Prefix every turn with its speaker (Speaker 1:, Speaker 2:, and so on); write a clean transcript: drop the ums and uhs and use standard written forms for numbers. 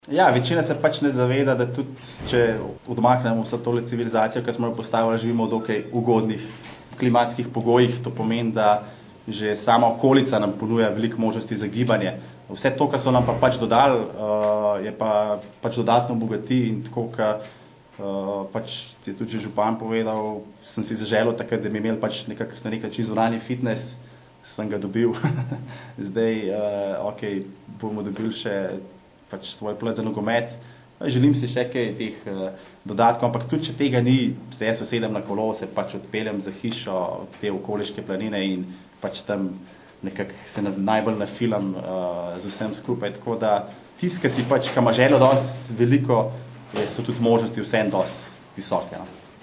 Speaker 1: Ja, večina se pač ne zaveda, da tudi, če odmaknemo vso tole civilizacijo, ki smo jo postavili, živimo v dokaj ugodnih klimatskih pogojih. To pomeni, da že sama okolica nam ponuja veliko možnosti za gibanje. Vse to, kar so nam pa pač dodali, je pa pač dodatno bogati in tako, pač je tudi že župan povedal, sem si zaželel takrat, da bi imeli pač na nek način zunanji fitness, sem ga dobil. Zdaj, bomo dobili še pač svoj plac za nogomet. Želim si še kaj teh dodatkov, ampak tudi, če tega ni, se jaz usedem na kolo, se pač odpeljem za hišo, te okoliške planine in pač tam nekako se najbolj nafilam z vsem skupaj. Tako da tisti, ki si pač, ki ima željo dosti veliko, so tudi možnosti vsem dosti visoke.